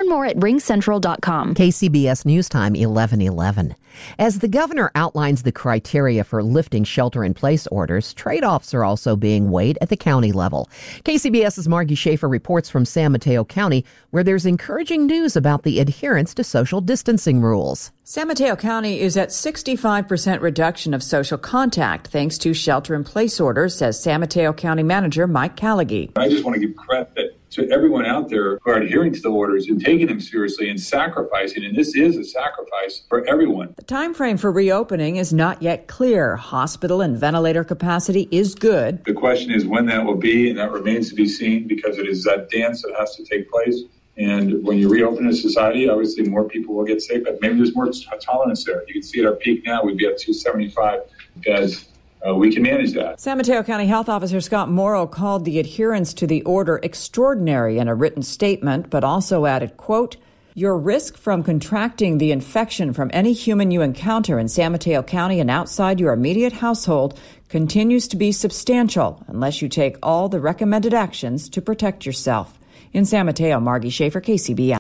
Learn more at ringcentral.com. KCBS News Time 11:11. As the governor outlines the criteria for lifting shelter-in-place orders, trade-offs are also being weighed at the county level. KCBS's Margie Schaefer reports from San Mateo County, where there's encouraging news about the adherence to social distancing rules. San Mateo County is at 65% reduction of social contact thanks to shelter-in-place orders, says San Mateo County Manager Mike Callaghy. I just want to give credit to everyone out there who are adhering to the orders and taking them seriously and sacrificing, and this is a sacrifice for everyone. The time frame for reopening is not yet clear. Hospital and ventilator capacity is good. The question is when that will be, and that remains to be seen because it is that dance that has to take place. And when you reopen a society, obviously more people will get sick, but maybe there's more tolerance there. You can see at our peak now, we'd be at 275 beds. We can manage that. San Mateo County Health Officer Scott Morrow called the adherence to the order extraordinary in a written statement, but also added, quote, "Your risk from contracting the infection from any human you encounter in San Mateo County and outside your immediate household continues to be substantial unless you take all the recommended actions to protect yourself." In San Mateo, Margie Schaefer, KCBS.